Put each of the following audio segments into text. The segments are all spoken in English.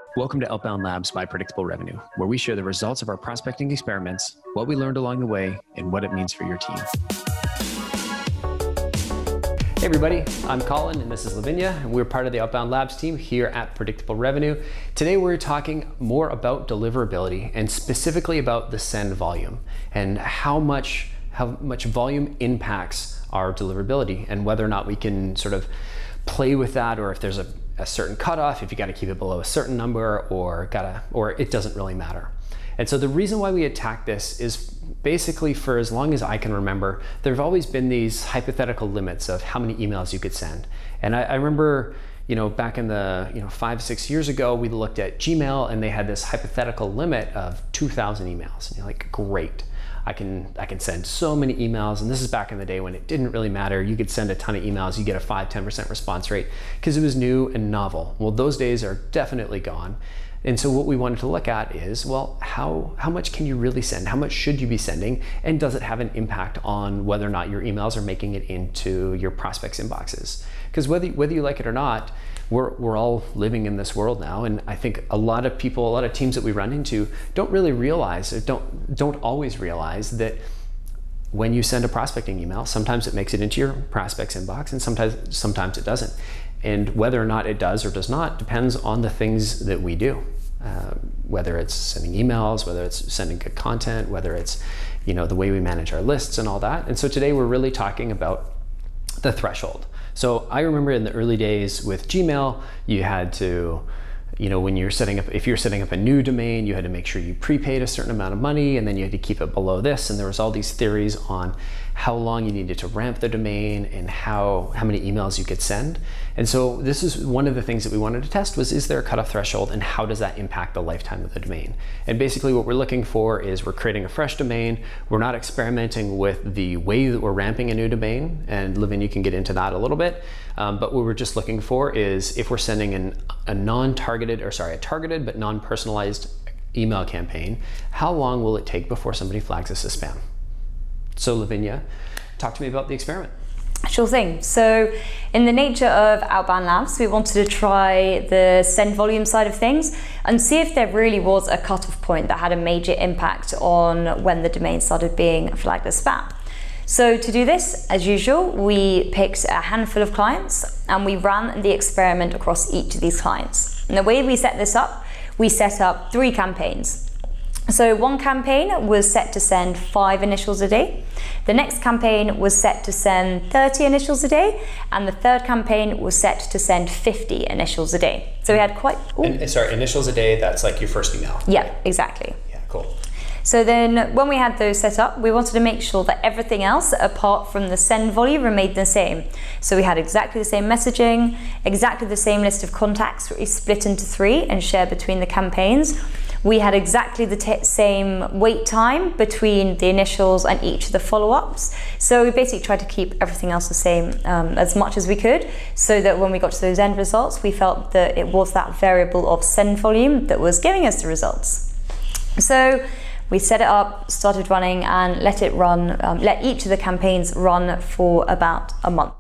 Welcome to Outbound Labs by Predictable Revenue, where we share the results of our prospecting experiments, what we learned along the way, and what it means for your team. Hey everybody, I'm Colin and this is Lavinia, and we're part of the Outbound Labs team here at Predictable Revenue. Today we're talking more about deliverability and specifically about the send volume and how much volume impacts our deliverability and whether or not we can sort of play with that, or if there's a certain cutoff, if you got to keep it below a certain number, or it doesn't really matter. And so the reason why we attack this is basically, for as long as I can remember, there have always been these hypothetical limits of how many emails you could send. And I remember, back in the 5-6 years ago, we looked at Gmail and they had this hypothetical limit of 2,000 emails. And you're like, great. I can send so many emails, and this is back in the day when it didn't really matter. You could send a ton of emails, you get a 5-10% response rate because it was new and novel. Well, those days are definitely gone. And so what we wanted to look at is, well, how much can you really send? How much should you be sending? And does it have an impact on whether or not your emails are making it into your prospects' inboxes? Because whether you like it or not, we're all living in this world now, and I think a lot of people, a lot of teams that we run into don't really realize, or don't always realize that when you send a prospecting email, sometimes it makes it into your prospects inbox, and sometimes it doesn't. And whether or not it does or does not depends on the things that we do. Whether it's sending emails, whether it's sending good content, whether it's the way we manage our lists and all that. And so today we're really talking about the threshold. So I remember in the early days with Gmail, you had to, when you're if you're setting up a new domain, you had to make sure you prepaid a certain amount of money, and then you had to keep it below this. And there was all these theories on how long you needed to ramp the domain and how many emails you could send. And so this is one of the things that we wanted to test was there a cutoff threshold, and how does that impact the lifetime of the domain? And basically what we're looking for is we're creating a fresh domain. We're not experimenting with the way that we're ramping a new domain, and Livin, you can get into that a little bit. But what we're just looking for is if we're sending a targeted but non-personalized email campaign, how long will it take before somebody flags us as spam? So Lavinia, talk to me about the experiment. Sure thing. So in the nature of Outbound Labs, we wanted to try the send volume side of things and see if there really was a cutoff point that had a major impact on when the domain started being flagged as spam. So to do this, as usual, we picked a handful of clients and we ran the experiment across each of these clients. And the way we set this up, we set up 3 campaigns. So one campaign was set to send 5 initials a day. The next campaign was set to send 30 initials a day. And the third campaign was set to send 50 initials a day. So we had initials a day, that's like your first email. Yeah, exactly. Yeah, cool. So then when we had those set up, we wanted to make sure that everything else apart from the send volume remained the same. So we had exactly the same messaging, exactly the same list of contacts split into 3 and shared between the campaigns. We had exactly the same wait time between the initials and each of the follow-ups. So we basically tried to keep everything else the same as much as we could, so that when we got to those end results, we felt that it was that variable of send volume that was giving us the results. So we set it up, started running, and let each of the campaigns run for about a month.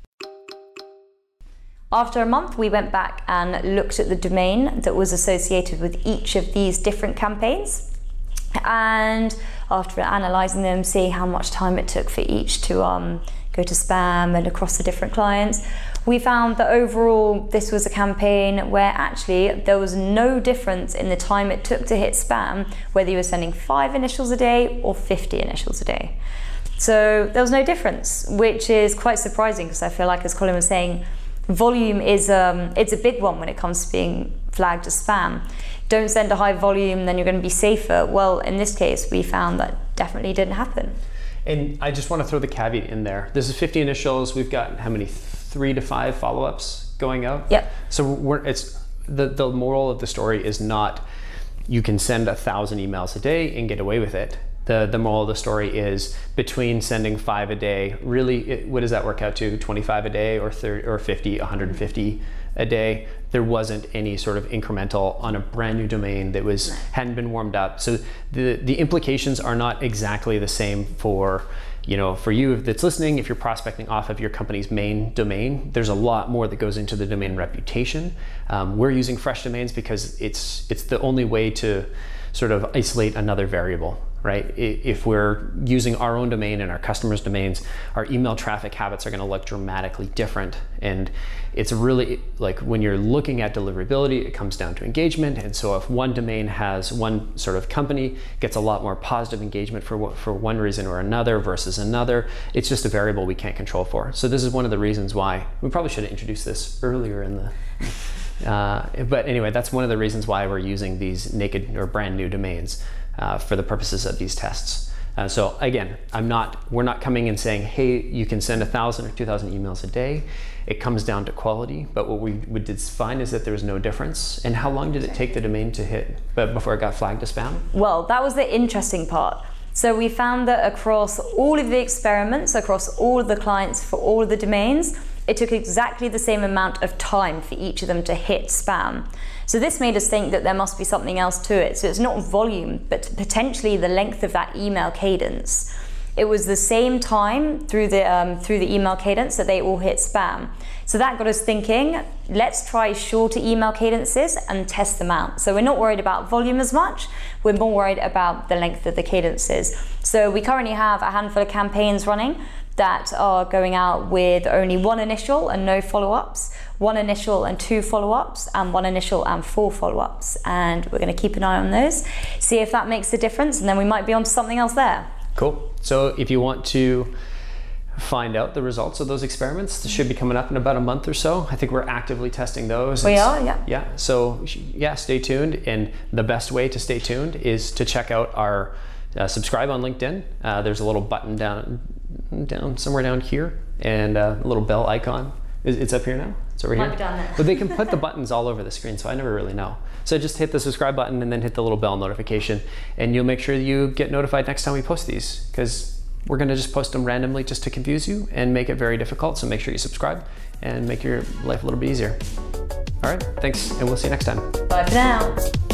After a month, we went back and looked at the domain that was associated with each of these different campaigns. And after analyzing them, seeing how much time it took for each to go to spam and across the different clients, we found that overall this was a campaign where actually there was no difference in the time it took to hit spam, whether you were sending 5 initials a day or 50 initials a day. So there was no difference, which is quite surprising, because I feel like, as Colin was saying, volume is it's a big one when it comes to being flagged as spam. Don't send a high volume, then you're going to be safer. Well, in this case, we found that definitely didn't happen. And I just want to throw the caveat in there. This is 50 initials. We've got how many? 3 to 5 follow-ups going out. Yep. So the moral of the story is not you can send 1,000 emails a day and get away with it. The moral of the story is between sending 5 a day, really, what does that work out to? 25 a day or 30 or 50, 150 a day. There wasn't any sort of incremental on a brand new domain that hadn't been warmed up. So the implications are not exactly the same for you know, for you that's listening, if you're prospecting off of your company's main domain, there's a lot more that goes into the domain reputation. We're using fresh domains because it's the only way to sort of isolate another variable, right? If we're using our own domain and our customers' domains, our email traffic habits are going to look dramatically different. And it's really like when you're looking at deliverability, it comes down to engagement. And so if one domain has one sort of company gets a lot more positive engagement for one reason or another versus another, it's just a variable we can't control for. So this is one of the reasons why we probably should have introduced this earlier in the but anyway, that's one of the reasons why we're using these naked or brand new domains for the purposes of these tests. So again, we're not coming and saying, hey, you can send 1,000 or 2,000 emails a day. It comes down to quality, but what we did find is that there was no difference. And how long did it take the domain to hit before it got flagged as spam? Well, that was the interesting part. So we found that across all of the experiments, across all of the clients for all of the domains, it took exactly the same amount of time for each of them to hit spam. So this made us think that there must be something else to it. So it's not volume, but potentially the length of that email cadence. It was the same time through the email cadence that they all hit spam. So that got us thinking, let's try shorter email cadences and test them out. So we're not worried about volume as much, we're more worried about the length of the cadences. So we currently have a handful of campaigns running that are going out with only one initial and no follow-ups, one initial and 2 follow-ups, and one initial and 4 follow-ups. And we're going to keep an eye on those, see if that makes a difference, and then we might be onto something else there. Cool. So if you want to find out the results of those experiments, this should be coming up in about a month or so. I think we're actively testing those. We are, yeah. Yeah, so yeah, stay tuned. And the best way to stay tuned is to check out our subscribe on LinkedIn. There's a little button down somewhere down here, and a little bell icon. It's up here now? It's over here? Down there. But they can put the buttons all over the screen, so I never really know. So just hit the subscribe button and then hit the little bell notification, and you'll make sure you get notified next time we post these, because we're going to just post them randomly just to confuse you and make it very difficult. So make sure you subscribe and make your life a little bit easier. All right, thanks, and we'll see you next time. Bye for now.